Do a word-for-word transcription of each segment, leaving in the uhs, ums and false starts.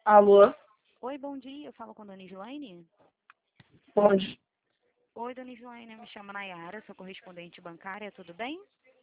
Alô? Oi, bom dia. Eu falo com a dona Islaine. Onde? Oi, dona Islaine. Eu me chamo Nayara, sou correspondente bancária. Tudo bem?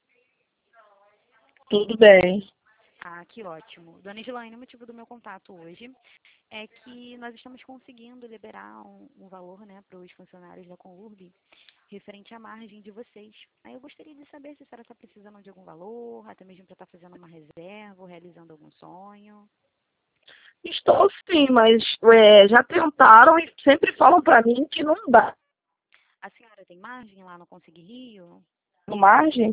Tudo bem. Ah, que ótimo. Dona Islaine, o motivo do meu contato hoje é que nós estamos conseguindo liberar um, um valor, né, para os funcionários da Conurb referente à margem de vocês. Aí eu gostaria de saber se a senhora está precisando de algum valor, até mesmo para estar fazendo uma reserva ou realizando algum sonho. Estou sim, mas é, já tentaram e sempre falam para mim que não dá. A senhora tem margem lá no Consegui Rio? No margem,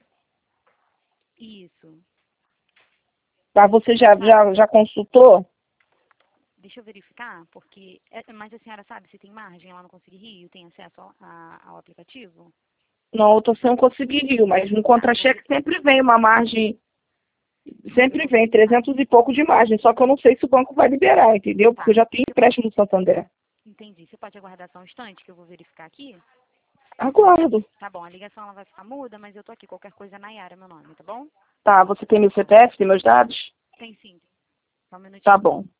Isso. tá, você Não já, sabe? já, já consultou? Deixa eu verificar, porque. é- Mas a senhora sabe se tem margem lá no Consegui Rio? Tem acesso ao, a- ao aplicativo? Não, eu estou sem conseguir rio, mas no Tá, eu vou ver. contra-cheque sempre vem uma margem, Eu sempre vou vem verificar. trezentos e pouco de margem, só que eu não sei se o banco vai liberar, entendeu? Porque eu Tá, já tenho você, empréstimo no Santander. entendi. Você pode aguardar só um instante que eu vou verificar aqui? Aguardo. Tá bom, a ligação ela vai ficar muda, mas eu tô aqui. Qualquer coisa, Nayara, é meu nome, tá bom? Tá, você tem meu C P F, tem meus dados? Tem sim. Só um Tá minutinho. bom.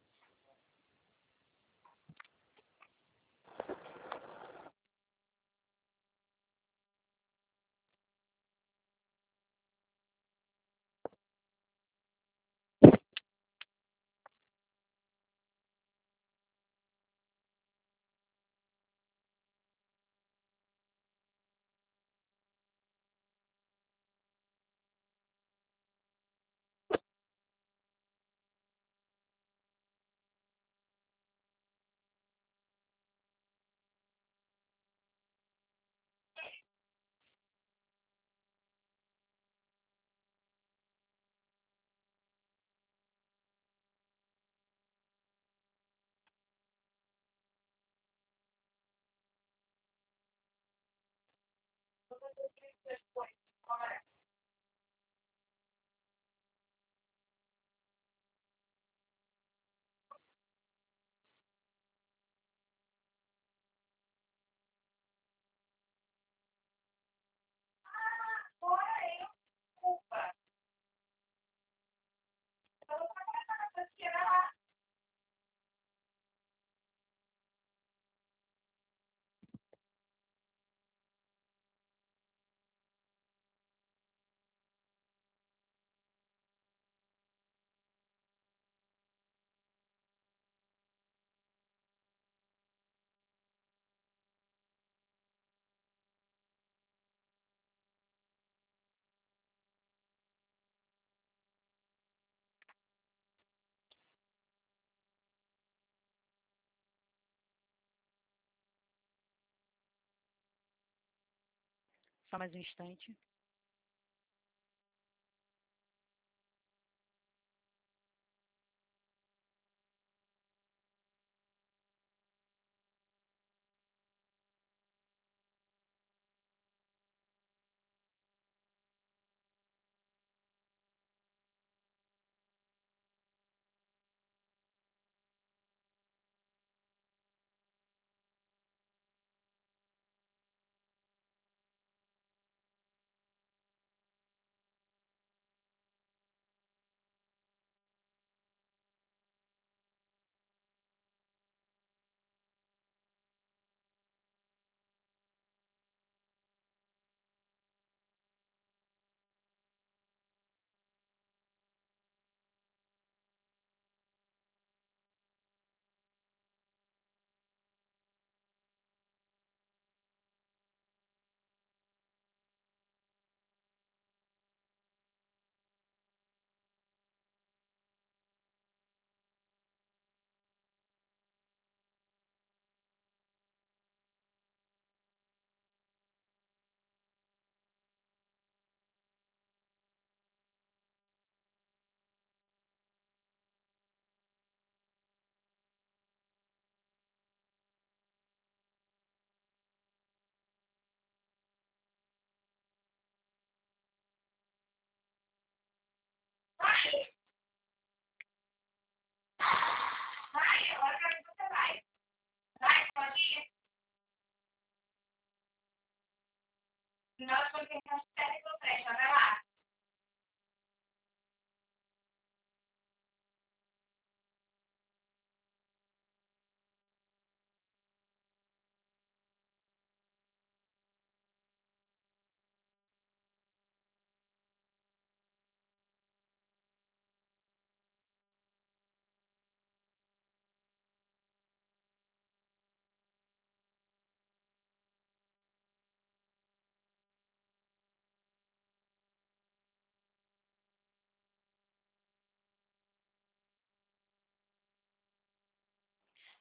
Só mais um instante.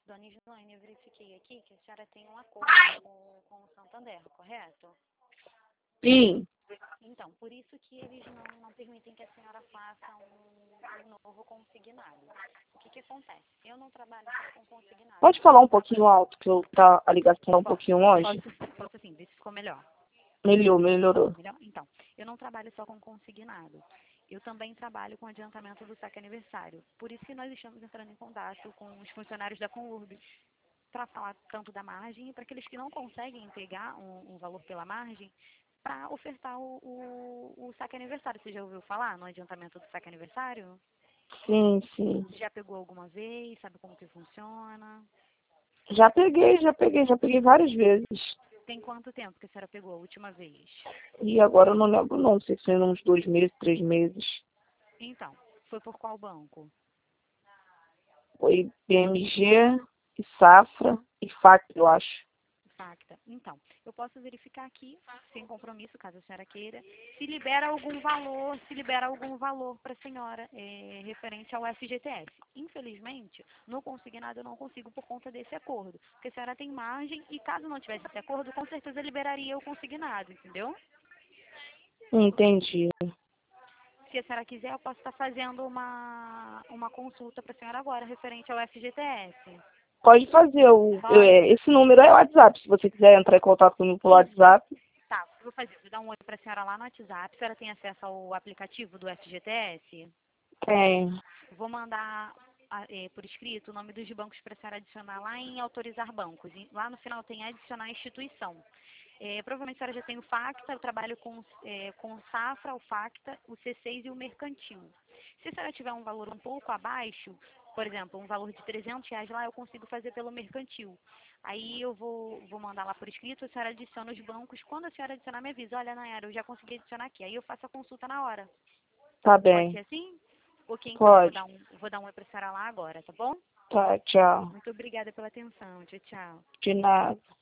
Dona Islaine, eu verifiquei aqui que a senhora tem um acordo com, com o Santander, correto? Sim. Então, por isso que eles não, não permitem que a senhora faça um, um novo consignado. O que que acontece? Eu não trabalho só com consignado. Pode falar um pouquinho alto, que eu, tá, a ligação é um Posso, pouquinho longe? posso, posso sim, ver se ficou melhor. Melhorou, melhorou. Melhor? Então, eu não trabalho só com consignado. Eu também trabalho com adiantamento do saque aniversário. Por isso que nós estamos entrando em contato com os funcionários da Conurb para falar tanto da margem e para aqueles que não conseguem pegar um, um valor pela margem, para ofertar o, o, o saque aniversário. Você já ouviu falar no adiantamento do saque aniversário? Sim, sim. Já pegou alguma vez? Sabe como que funciona? Já peguei, já peguei, já peguei várias vezes. Tem quanto tempo que a senhora pegou a última vez? E agora eu não lembro não, não sei se foi uns dois meses, três meses. Então, foi por qual banco? Foi P M G, e Safra e Facto, eu acho. Facta. Então, eu posso verificar aqui, sem compromisso, caso a senhora queira, se libera algum valor, se libera algum valor para a senhora é, referente ao F G T S. Infelizmente, no consignado eu não consigo por conta desse acordo, porque a senhora tem margem e caso não tivesse esse acordo, com certeza liberaria o consignado, entendeu? Entendi. Se a senhora quiser, eu posso estar fazendo uma, uma consulta para a senhora agora, referente ao F G T S. Pode fazer. O, Pode? é, esse número é o WhatsApp. Se você quiser entrar em contato comigo pelo WhatsApp, Tá, eu vou fazer, vou dar um oi para a senhora lá no WhatsApp. A senhora tem acesso ao aplicativo do F G T S? tem. Vou mandar a- eh, por escrito o nome dos bancos para a senhora adicionar lá em autorizar bancos. E lá no final tem adicionar instituição. Eh, provavelmente a senhora já tem o Facta, eu trabalho com, eh, com o Safra, o Facta, o C seis e o Mercantil. Se a senhora tiver um valor um pouco abaixo, por exemplo, um valor de trezentos reais lá, eu consigo fazer pelo Mercantil. Aí eu vou, vou mandar lá por escrito, a senhora adiciona os bancos. Quando a senhora adicionar, me avisa. Olha, Nayara, eu já consegui adicionar aqui. Aí eu faço a consulta na hora. Tá Pode bem. ser assim? Ok, então, vou Pode. dar um, vou dar um oi pra senhora lá agora, tá bom? Tá, tchau. Muito obrigada pela atenção. Tchau, tchau. De nada.